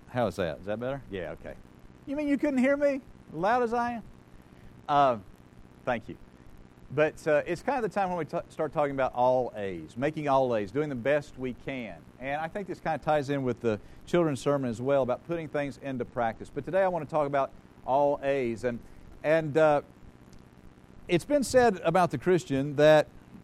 How is that? Is that better? Yeah, okay. You mean you couldn't hear me? Loud as I am? Thank you. But it's kind of the time when we start talking about all A's, making all A's, doing the best we can. And I think this kind of ties in with the children's sermon as well, about putting things into practice. But today I want to talk about all A's. And it's been said about the Christian that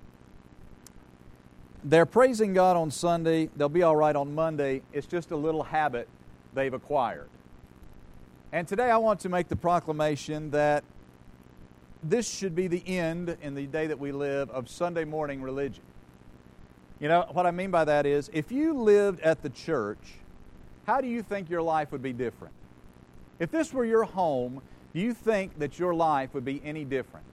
they're praising God on Sunday, they'll be all right on Monday. It's just a little habit they've acquired. And today I want to make the proclamation that this should be the end in the day that we live of Sunday morning religion. You know, what I mean by that is, if you lived at the church, how do you think your life would be different? If this were your home, do you think that your life would be any different?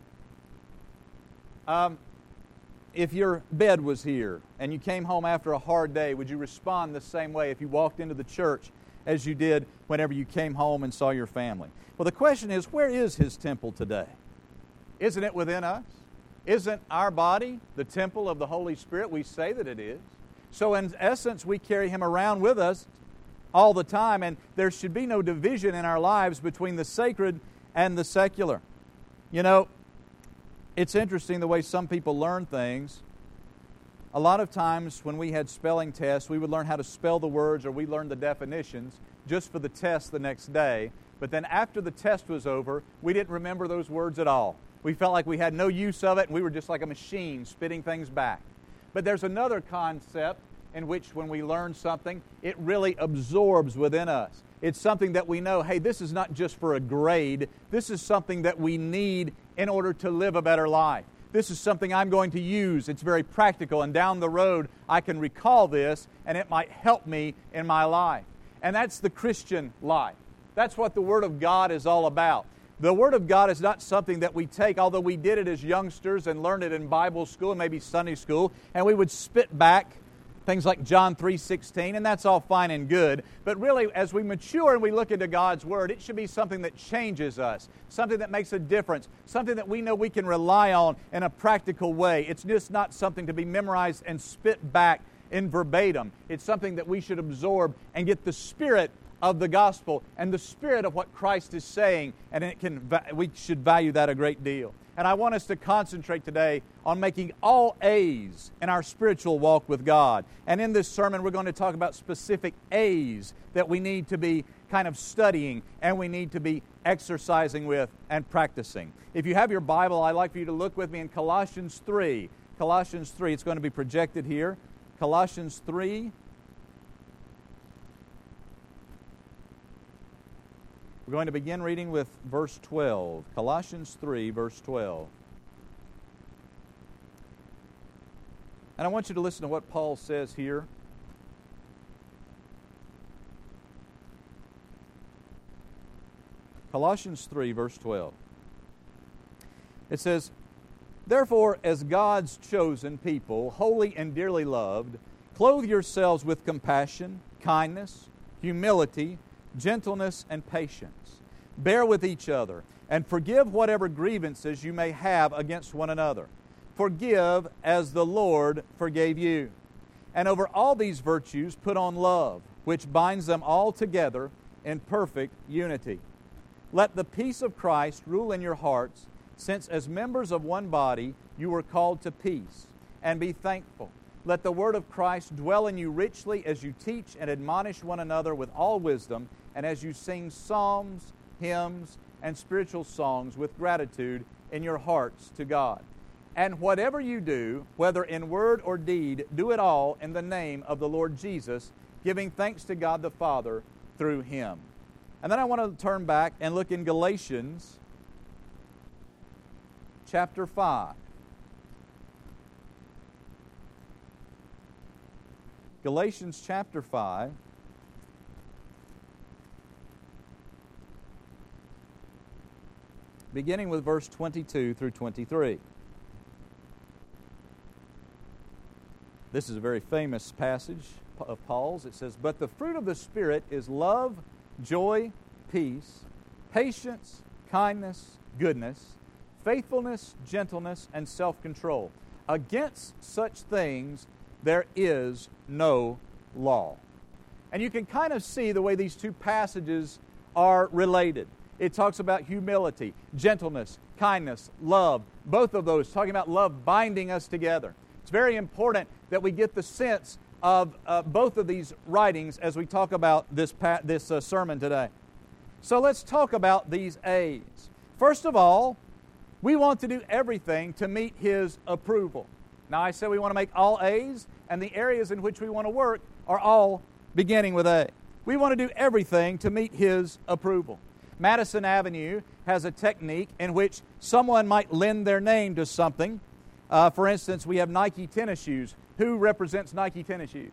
If your bed was here and you came home after a hard day, would you respond the same way if you walked into the church as you did whenever you came home and saw your family? Well, the question is, where is His temple today? Isn't it within us? Isn't our body the temple of the Holy Spirit? We say that it is. So in essence, we carry Him around with us all the time, and there should be no division in our lives between the sacred and the secular. You know, it's interesting the way some people learn things. A lot of times when we had spelling tests, we would learn how to spell the words, or we learned the definitions just for the test the next day. But then after the test was over, we didn't remember those words at all. We felt like we had no use of it, and we were just like a machine spitting things back. But there's another concept in which when we learn something, it really absorbs within us. It's something that we know, hey, this is not just for a grade. This is something that we need in order to live a better life. This is something I'm going to use. It's very practical, and down the road I can recall this, and it might help me in my life. And that's the Christian life. That's what the Word of God is all about. The Word of God is not something that we take, although we did it as youngsters and learned it in Bible school and maybe Sunday school, and we would spit back things like John 3:16, and that's all fine and good. But really, as we mature and we look into God's Word, it should be something that changes us, something that makes a difference, something that we know we can rely on in a practical way. It's just not something to be memorized and spit back in verbatim. It's something that we should absorb and get the spirit of the gospel and the spirit of what Christ is saying, and we should value that a great deal. And I want us to concentrate today on making all A's in our spiritual walk with God. And in this sermon, we're going to talk about specific A's that we need to be kind of studying and we need to be exercising with and practicing. If you have your Bible, I'd like for you to look with me in Colossians 3. Colossians 3, it's going to be projected here. Colossians 3. We're going to begin reading with verse 12. Colossians 3, verse 12. And I want you to listen to what Paul says here. Colossians 3, verse 12. It says, "Therefore, as God's chosen people, holy and dearly loved, clothe yourselves with compassion, kindness, humility, gentleness, and patience. Bear with each other, and forgive whatever grievances you may have against one another. Forgive as the Lord forgave you. And over all these virtues put on love, which binds them all together in perfect unity. Let the peace of Christ rule in your hearts, since as members of one body you were called to peace, and be thankful. Let the word of Christ dwell in you richly as you teach and admonish one another with all wisdom, and as you sing psalms, hymns, and spiritual songs with gratitude in your hearts to God. And whatever you do, whether in word or deed, do it all in the name of the Lord Jesus, giving thanks to God the Father through Him." And then I want to turn back and look in Galatians chapter 5. Galatians chapter 5. Beginning with verse 22 through 23. This is a very famous passage of Paul's. It says, "But the fruit of the Spirit is love, joy, peace, patience, kindness, goodness, faithfulness, gentleness, and self-control. Against such things there is no law." And you can kind of see the way these two passages are related. It talks about humility, gentleness, kindness, love. Both of those, talking about love binding us together. It's very important that we get the sense of both of these writings as we talk about this sermon today. So let's talk about these A's. First of all, we want to do everything to meet His approval. Now, I said we want to make all A's, and the areas in which we want to work are all beginning with A. We want to do everything to meet His approval. Madison Avenue has a technique in which someone might lend their name to something. For instance, we have Nike tennis shoes. Who represents Nike tennis shoes?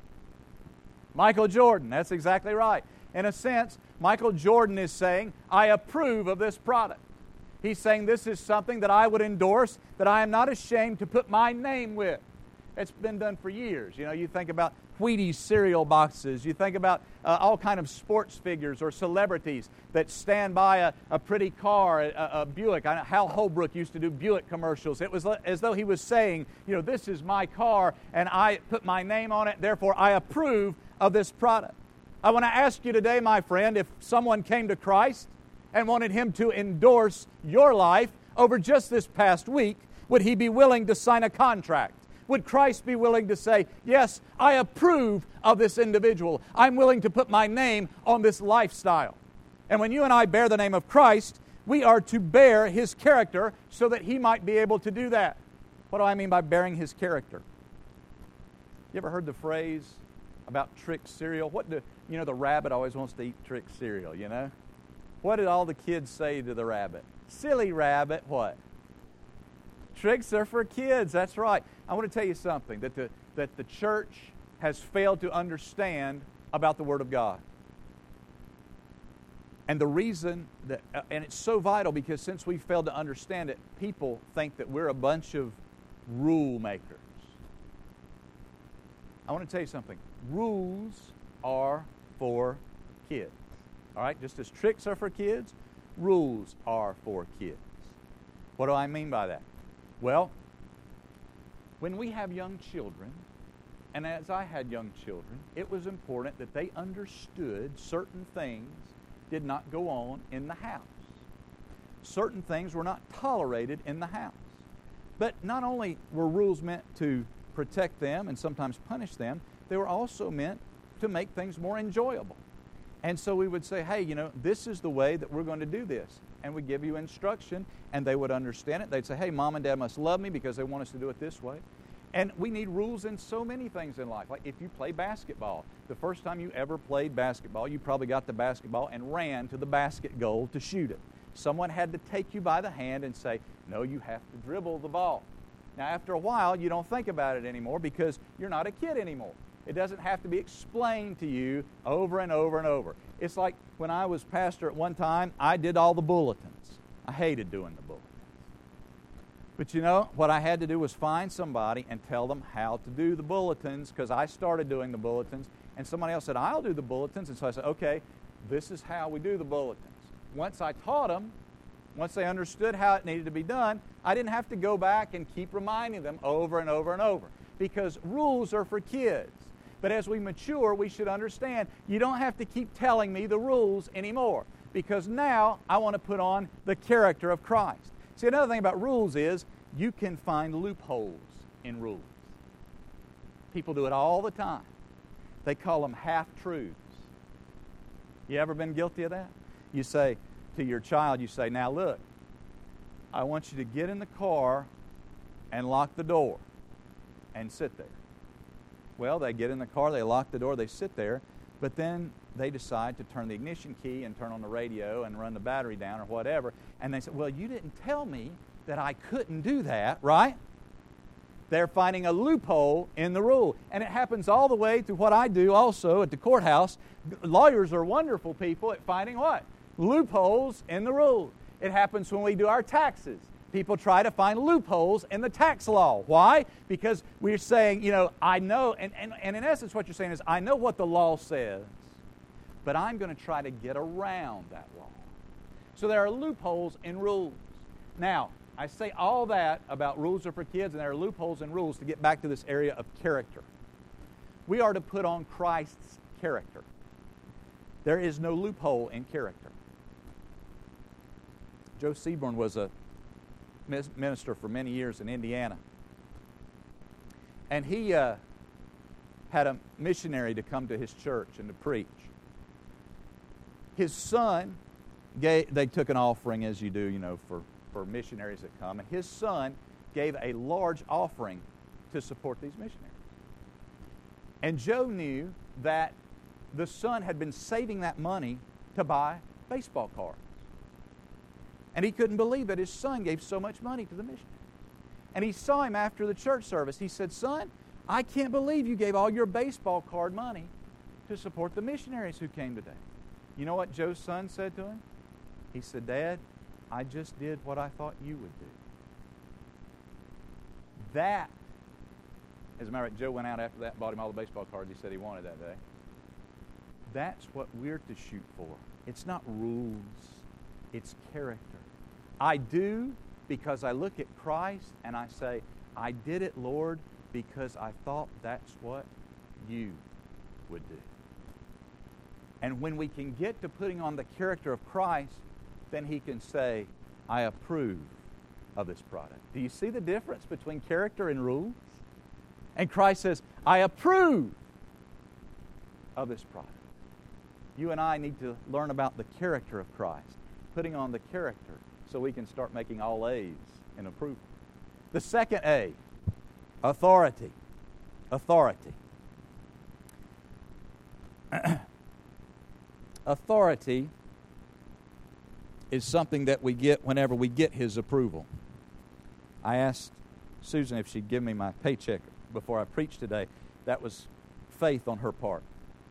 Michael Jordan. That's exactly right. In a sense, Michael Jordan is saying, I approve of this product. He's saying this is something that I would endorse, that I am not ashamed to put my name with. It's been done for years. You know, you think about Wheaties cereal boxes. You think about all kind of sports figures or celebrities that stand by a pretty car, a Buick. I know Hal Holbrook used to do Buick commercials. It was as though he was saying, you know, this is my car and I put my name on it, therefore I approve of this product. I want to ask you today, my friend, if someone came to Christ and wanted Him to endorse your life over just this past week, would He be willing to sign a contract? Would Christ be willing to say, yes, I approve of this individual. I'm willing to put my name on this lifestyle. And when you and I bear the name of Christ, we are to bear His character so that He might be able to do that. What do I mean by bearing His character? You ever heard the phrase about Trix cereal? The rabbit always wants to eat Trix cereal, you know? What did all the kids say to the rabbit? Silly rabbit, what? Tricks are for kids, that's right. I want to tell you something that the church has failed to understand about the Word of God. And the reason that, and it's so vital because since we failed to understand it, people think that we're a bunch of rule makers. I want to tell you something. Rules are for kids. All right? Just as tricks are for kids, rules are for kids. What do I mean by that? Well, when we have young children, and as I had young children, it was important that they understood certain things did not go on in the house. Certain things were not tolerated in the house. But not only were rules meant to protect them and sometimes punish them, they were also meant to make things more enjoyable. And so we would say, hey, this is the way that we're going to do this. And we give you instruction, and they would understand it. They'd say, hey, Mom and Dad must love me because they want us to do it this way. And we need rules in so many things in life. Like if you play basketball, the first time you ever played basketball, you probably got the basketball and ran to the basket goal to shoot it. Someone had to take you by the hand and say, no, you have to dribble the ball. Now, after a while, you don't think about it anymore because you're not a kid anymore. It doesn't have to be explained to you over and over and over. It's like when I was pastor at one time, I did all the bulletins. I hated doing the bulletins. But what I had to do was find somebody and tell them how to do the bulletins because I started doing the bulletins and somebody else said, I'll do the bulletins. And so I said, okay, this is how we do the bulletins. Once I taught them, once they understood how it needed to be done, I didn't have to go back and keep reminding them over and over and over because rules are for kids. But as we mature, we should understand you don't have to keep telling me the rules anymore because now I want to put on the character of Christ. See, another thing about rules is you can find loopholes in rules. People do it all the time. They call them half-truths. You ever been guilty of that? You say to your child, now look, I want you to get in the car and lock the door and sit there. Well, they get in the car, they lock the door, they sit there, but then they decide to turn the ignition key and turn on the radio and run the battery down or whatever, and they say, well, you didn't tell me that I couldn't do that, right? They're finding a loophole in the rule. And it happens all the way to what I do also at the courthouse. Lawyers are wonderful people at finding what? Loopholes in the rules. It happens when we do our taxes. People try to find loopholes in the tax law. Why? Because we're saying, I know, and in essence what you're saying is, I know what the law says, but I'm going to try to get around that law. So there are loopholes in rules. Now, I say all that about rules are for kids, and there are loopholes in rules to get back to this area of character. We are to put on Christ's character. There is no loophole in character. Joe Seaborn was a minister for many years in Indiana. And he had a missionary to come to his church and to preach. His son, they took an offering, as you do, for missionaries that come. And his son gave a large offering to support these missionaries. And Joe knew that the son had been saving that money to buy baseball cards. And he couldn't believe that his son gave so much money to the missionary. And he saw him after the church service. He said, "Son, I can't believe you gave all your baseball card money to support the missionaries who came today." You know what Joe's son said to him? He said, "Dad, I just did what I thought you would do." That, as a matter of fact, Joe went out after that and bought him all the baseball cards he said he wanted that day. That's what we're to shoot for. It's not rules. It's character. I do because I look at Christ and I say, "I did it, Lord, because I thought that's what you would do." And when we can get to putting on the character of Christ, then He can say, "I approve of this product." Do you see the difference between character and rules? And Christ says, "I approve of this product." You and I need to learn about the character of Christ, putting on the character so we can start making all A's in approval. The second A, authority. Authority. Authority is something that we get whenever we get His approval. I asked Susan if she'd give me my paycheck before I preached today. That was faith on her part.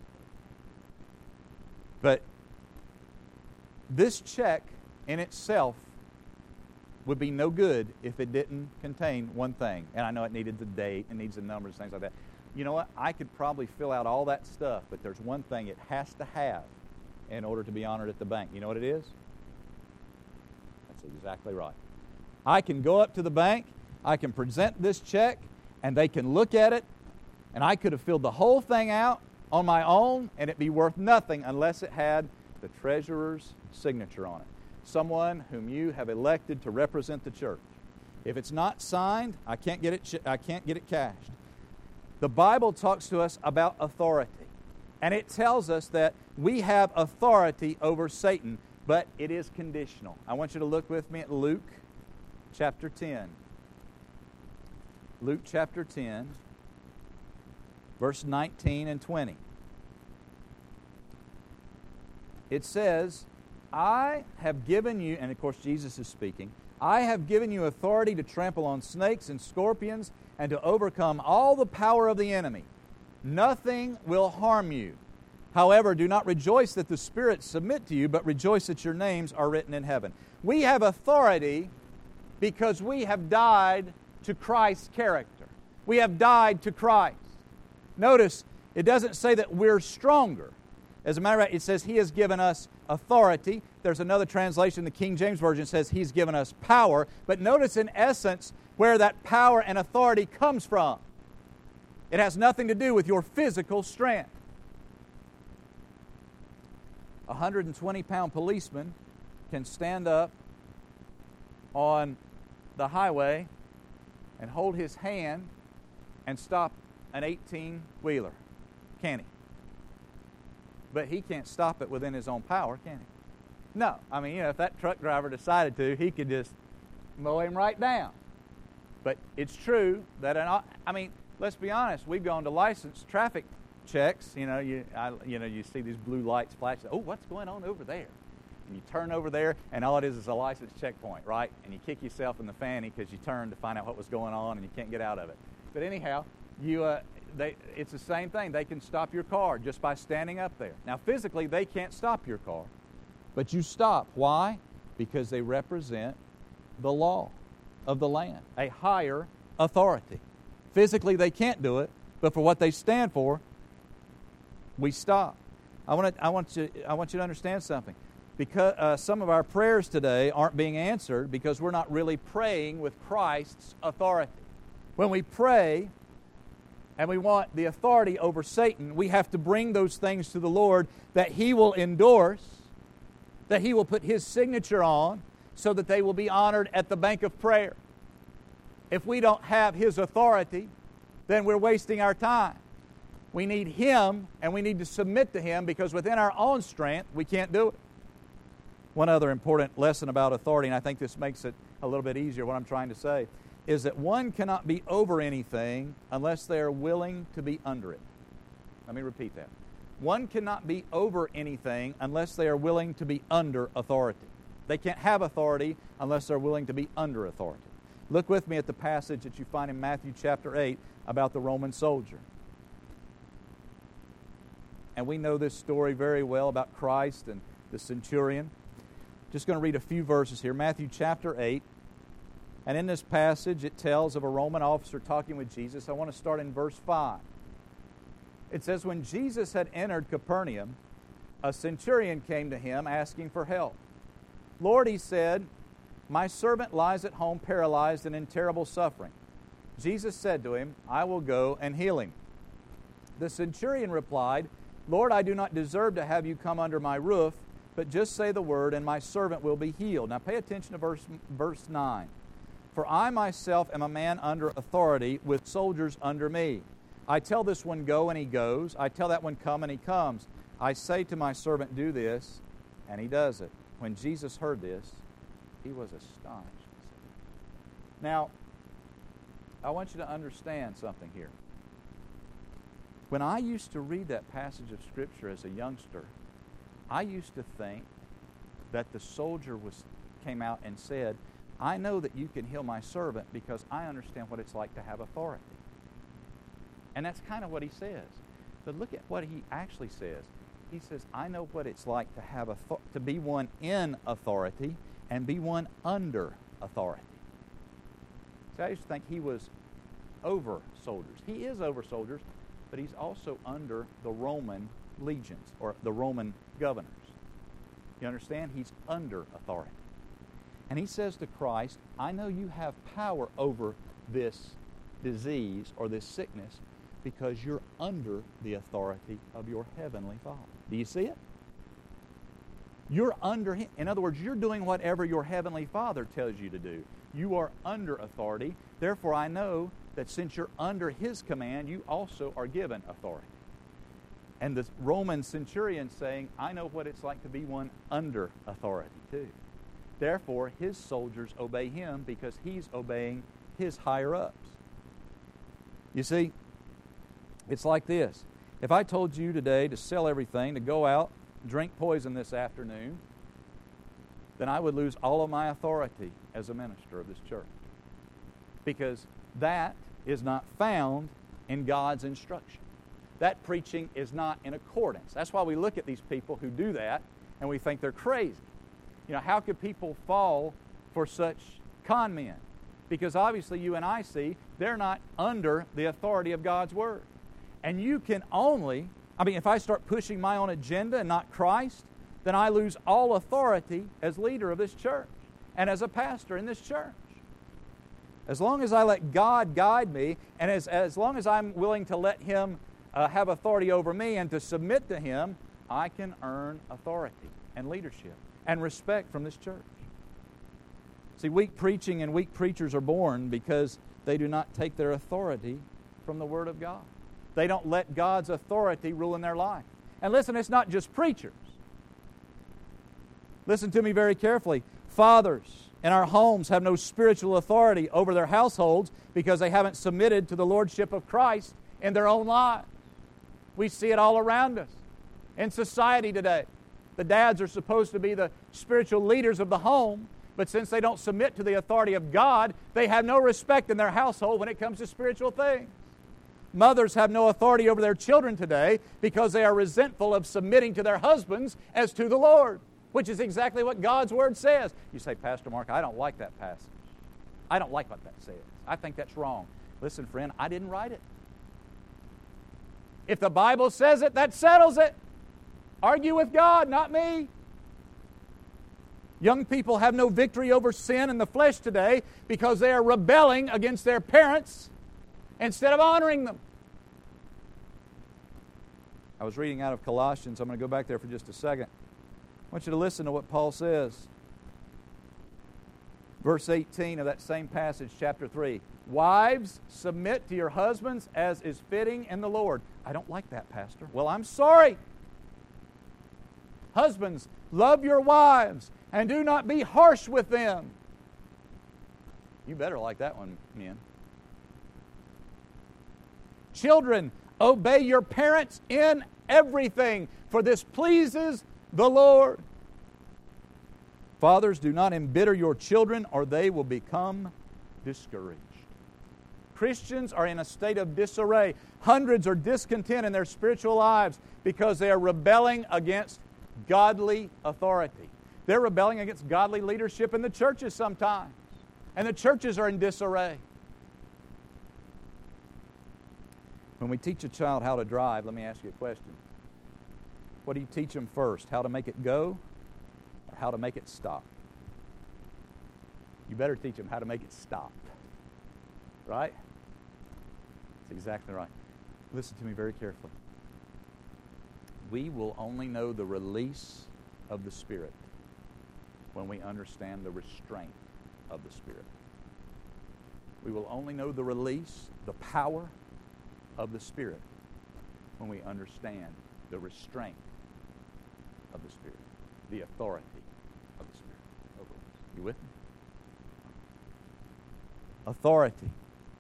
But this check in itself would be no good if it didn't contain one thing. And I know it needed the date, it needs the numbers, things like that. You know what? I could probably fill out all that stuff, but there's one thing it has to have in order to be honored at the bank. You know what it is? That's exactly right. I can go up to the bank, I can present this check, and they can look at it, and I could have filled the whole thing out on my own, and it'd be worth nothing unless it had the treasurer's signature on it. Someone whom you have elected to represent the church. If it's not signed, I can't get it cashed. The Bible talks to us about authority, and it tells us that we have authority over Satan, but it is conditional. I want you to look with me at Luke chapter 10. Luke chapter 10, verse 19 and 20. It says, "I have given you," and of course Jesus is speaking, "I have given you authority to trample on snakes and scorpions and to overcome all the power of the enemy. Nothing will harm you. However, do not rejoice that the spirits submit to you, but rejoice that your names are written in heaven." We have authority because we have died to Christ's character. We have died to Christ. Notice, it doesn't say that we're stronger. As a matter of fact, it says He has given us authority. There's another translation, the King James Version says He's given us power. But notice in essence where that power and authority comes from. It has nothing to do with your physical strength. A 120-pound policeman can stand up on the highway and hold his hand and stop an 18-wheeler, can he? But he can't stop it within his own power, can he? No. I mean, if that truck driver decided to, he could just mow him right down. But it's true that, let's be honest, we've gone to licensed traffic checks. You see these blue lights flash. Oh, what's going on over there? And you turn over there, and all it is a licensed checkpoint, right? And you kick yourself in the fanny because you turned to find out what was going on, and you can't get out of it. But anyhow, it's the same thing. They can stop your car just by standing up there. Now, physically, they can't stop your car, but you stop. Why? Because they represent the law of the land, a higher authority. Physically, they can't do it, but for what they stand for, we stop. I want you to understand something. Because some of our prayers today aren't being answered because we're not really praying with Christ's authority. When we pray, and we want the authority over Satan, we have to bring those things to the Lord that He will endorse, that He will put His signature on, so that they will be honored at the bank of prayer. If we don't have His authority, then we're wasting our time. We need Him, and we need to submit to Him, because within our own strength, we can't do it. One other important lesson about authority, and I think this makes it a little bit easier, what I'm trying to say, is that one cannot be over anything unless they are willing to be under it. Let me repeat that. One cannot be over anything unless they are willing to be under authority. They can't have authority unless they're willing to be under authority. Look with me at the passage that you find in Matthew chapter 8 about the Roman soldier. And we know this story very well about Christ and the centurion. Just going to read a few verses here. Matthew chapter 8. And in this passage, it tells of a Roman officer talking with Jesus. I want to start in verse 5. It says, when Jesus had entered Capernaum, a centurion came to him asking for help. Lord, he said, my servant lies at home paralyzed and in terrible suffering. Jesus said to him, I will go and heal him. The centurion replied, Lord, I do not deserve to have you come under my roof, but just say the word and my servant will be healed. Now pay attention to verse 9. For I myself am a man under authority with soldiers under me. I tell this one, go, and he goes. I tell that one, come, and he comes. I say to my servant, do this, and he does it. When Jesus heard this, he was astonished. Now, I want you to understand something here. When I used to read that passage of Scripture as a youngster, I used to think that the soldier came out and said, I know that you can heal my servant because I understand what it's like to have authority. And that's kind of what he says. But look at what he actually says. He says, I know what it's like to have to be one in authority and be one under authority. So I used to think he was over soldiers. He is over soldiers, but he's also under the Roman legions or the Roman governors. You understand? He's under authority. And he says to Christ, I know you have power over this disease or this sickness because you're under the authority of your heavenly Father. Do you see it? You're under Him. In other words, you're doing whatever your heavenly Father tells you to do. You are under authority. Therefore, I know that since you're under His command, you also are given authority. And the Roman centurion saying, I know what it's like to be one under authority too. Therefore, his soldiers obey him because he's obeying his higher-ups. You see, it's like this. If I told you today to sell everything, to go out, drink poison this afternoon, then I would lose all of my authority as a minister of this church. Because that is not found in God's instruction. That preaching is not in accordance. That's why we look at these people who do that and we think they're crazy. You know, how could people fall for such con men? Because obviously you and I see they're not under the authority of God's Word. And you can only, if I start pushing my own agenda and not Christ, then I lose all authority as leader of this church and as a pastor in this church. As long as I let God guide me and as long as I'm willing to let Him have authority over me and to submit to Him, I can earn authority and leadership and respect from this church. See, weak preaching and weak preachers are born because they do not take their authority from the Word of God. They don't let God's authority rule in their life. And listen, it's not just preachers. Listen to me very carefully. Fathers in our homes have no spiritual authority over their households because they haven't submitted to the lordship of Christ in their own lives. We see it all around us in society today. The dads are supposed to be the spiritual leaders of the home, but since they don't submit to the authority of God, they have no respect in their household when it comes to spiritual things. Mothers have no authority over their children today because they are resentful of submitting to their husbands as to the Lord, which is exactly what God's Word says. You say, Pastor Mark, I don't like that passage. I don't like what that says. I think that's wrong. Listen, friend, I didn't write it. If the Bible says it, that settles it. Argue with God, not me. Young people have no victory over sin in the flesh today because they are rebelling against their parents instead of honoring them. I was reading out of Colossians. I'm going to go back there for just a second. I want you to listen to what Paul says. Verse 18 of that same passage, chapter 3. Wives, submit to your husbands as is fitting in the Lord. I don't like that, Pastor. Well, I'm sorry. Husbands, love your wives and do not be harsh with them. You better like that one, men. Children, obey your parents in everything, for this pleases the Lord. Fathers, do not embitter your children, or they will become discouraged. Christians are in a state of disarray. Hundreds are discontent in their spiritual lives because they are rebelling against godly authority. They're rebelling against godly leadership in the churches sometimes. And the churches are in disarray. When we teach a child how to drive, let me ask you a question. What do you teach them first? How to make it go or how to make it stop? You better teach them how to make it stop. Right? That's exactly right. Listen to me very carefully. We will only know the release of the Spirit when we understand the restraint of the Spirit. We will only know the release, the power of the Spirit when we understand the restraint of the Spirit, the authority of the Spirit over us. You with me? Authority.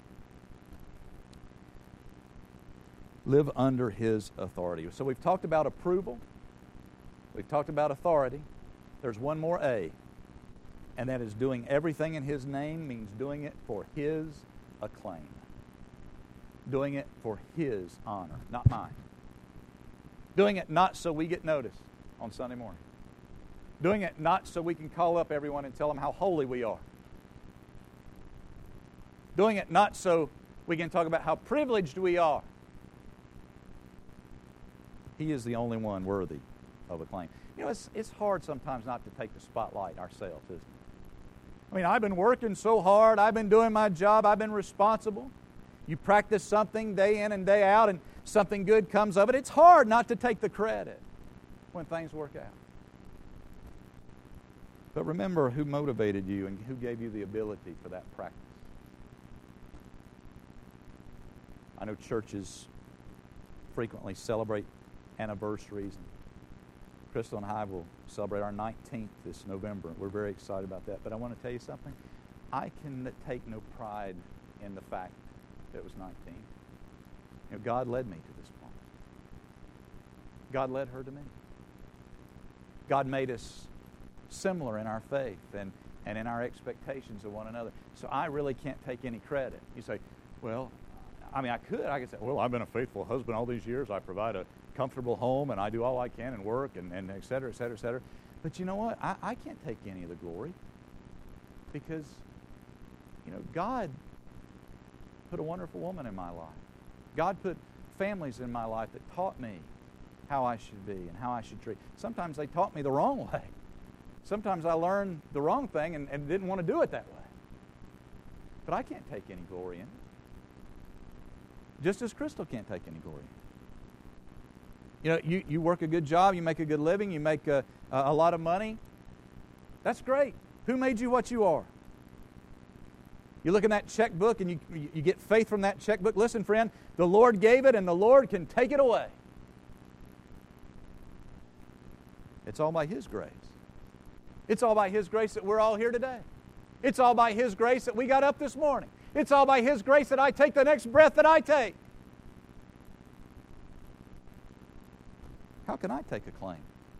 Live under His authority. So we've talked about approval. We've talked about authority. There's one more A, and that is doing everything in His name means doing it for His acclaim. Doing it for His honor, not mine. Doing it not so we get noticed on Sunday morning. Doing it not so we can call up everyone and tell them how holy we are. Doing it not so we can talk about how privileged we are. He is the only one worthy of acclaim. You know, it's hard sometimes not to take the spotlight ourselves, isn't it? I mean, I've been working so hard. I've been doing my job. I've been responsible. You practice something day in and day out, and something good comes of it. It's hard not to take the credit when things work out. But remember who motivated you and who gave you the ability for that practice. I know churches frequently celebrate anniversaries. Crystal and I will celebrate our 19th this November. We're very excited about that. But I want to tell you something. I can take no pride in the fact that it was 19. You know, God led me to this point. God led her to me. God made us similar in our faith and in our expectations of one another. So I really can't take any credit. You say, well, I mean, I could say, well, I've been a faithful husband all these years. I provide a comfortable home, and I do all I can and work, and et cetera, et cetera, et cetera. But you know what? I can't take any of the glory because, you know, God put a wonderful woman in my life. God put families in my life that taught me how I should be and how I should treat. Sometimes they taught me the wrong way. Sometimes I learned the wrong thing and didn't want to do it that way. But I can't take any glory in it. Just as Crystal can't take any glory in it. You know, you work a good job, you make a good living, you make a lot of money. That's great. Who made you what you are? You look in that checkbook and you get faith from that checkbook. Listen, friend, the Lord gave it and the Lord can take it away. It's all by His grace. It's all by His grace that we're all here today. It's all by His grace that we got up this morning. It's all by His grace that I take the next breath that I take. How can I take a claim?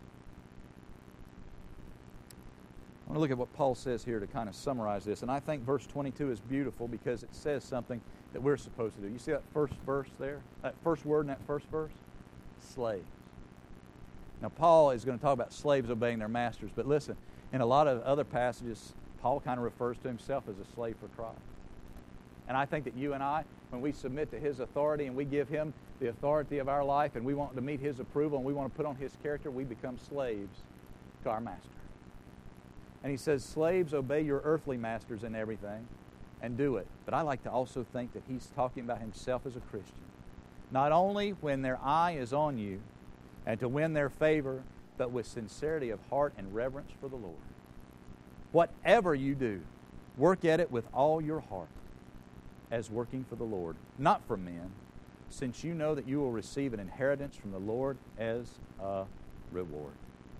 I want to look at what Paul says here to kind of summarize this. And I think verse 22 is beautiful because it says something that we're supposed to do. You see that first verse there? That first word in that first verse? Slaves. Now, Paul is going to talk about slaves obeying their masters. But listen, in a lot of other passages, Paul kind of refers to himself as a slave for Christ. And I think that you and I, when we submit to His authority and we give Him the authority of our life and we want to meet His approval and we want to put on His character, we become slaves to our master. And he says, slaves, obey your earthly masters in everything and do it. But I like to also think that he's talking about himself as a Christian. not only when their eye is on you and to win their favor, but with sincerity of heart and reverence for the Lord. Whatever you do, work at it with all your heart as working for the Lord, not for men, since you know that you will receive an inheritance from the Lord as a reward.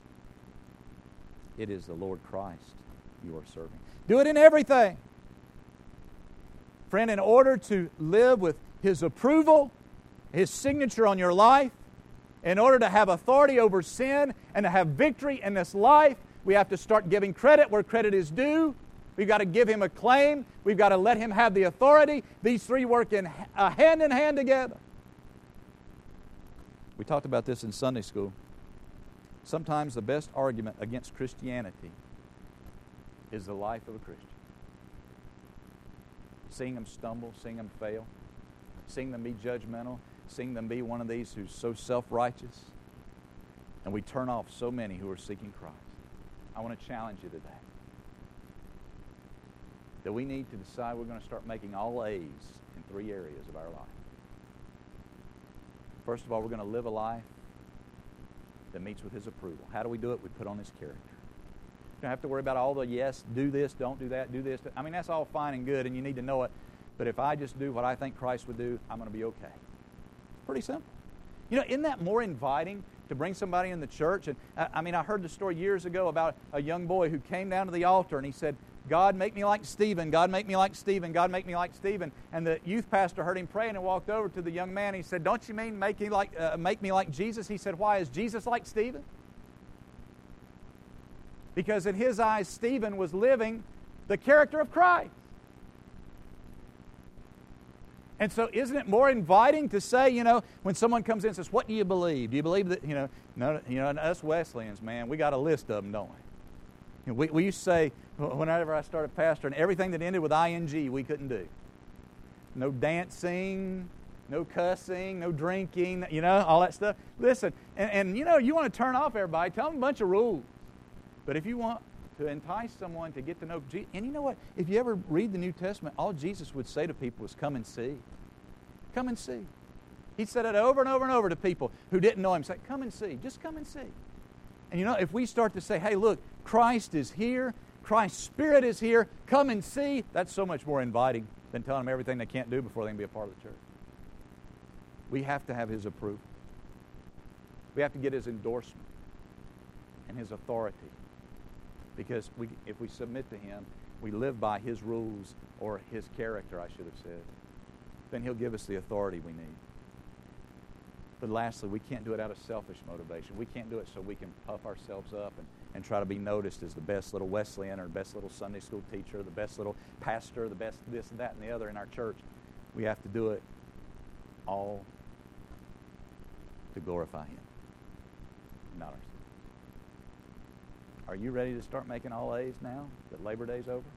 It is the Lord Christ you are serving. Do it in everything. Friend, in order to live with His approval, His signature on your life, in order to have authority over sin and to have victory in this life, we have to start giving credit where credit is due. We've got to give Him a claim. We've got to let Him have the authority. These three work hand in hand together. We talked about this in Sunday school. Sometimes the best argument against Christianity is the life of a Christian. Seeing them stumble, seeing them fail, seeing them be judgmental, seeing them be one of these who's so self-righteous, and we turn off so many who are seeking Christ. I want to challenge you today that we need to decide we're going to start making all A's in three areas of our life. First of all, we're going to live a life that meets with His approval. How do we do it? We put on His character. You don't have to worry about all the yes, do this, don't do that, do this. I mean, that's all fine and good, and you need to know it. But if I just do what I think Christ would do, I'm going to be okay. Pretty simple. You know, isn't that more inviting to bring somebody in the church? And I heard the story years ago about a young boy who came down to the altar and he said, God, make me like Stephen. God, make me like Stephen. God, make me like Stephen. And the youth pastor heard him praying and walked over to the young man. He said, don't you mean make me like Jesus? He said, why? Is Jesus like Stephen? Because in his eyes, Stephen was living the character of Christ. And so isn't it more inviting to say, when someone comes in and says, what do you believe? Do you believe that, us Wesleyans, man, we got a list of them, don't we? We used to say, whenever I started pastoring, everything that ended with ing, we couldn't do. No dancing, no cussing, no drinking, all that stuff. Listen, and you want to turn off everybody, tell them a bunch of rules. But if you want to entice someone to get to know Jesus, and you know what? If you ever read the New Testament, all Jesus would say to people was, come and see. Come and see. He said it over and over and over to people who didn't know Him. He said, come and see. Just come and see. And if we start to say, hey, look, Christ is here, Christ's Spirit is here, come and see, that's so much more inviting than telling them everything they can't do before they can be a part of the church. We have to have His approval. We have to get His endorsement and His authority. Because if we submit to Him, we live by His rules, or His character, I should have said, then He'll give us the authority we need. But lastly, we can't do it out of selfish motivation. We can't do it so we can puff ourselves up and try to be noticed as the best little Wesleyan or the best little Sunday school teacher, the best little pastor, the best this and that and the other in our church. We have to do it all to glorify Him, not ourselves. Are you ready to start making all A's now that Labor Day's over?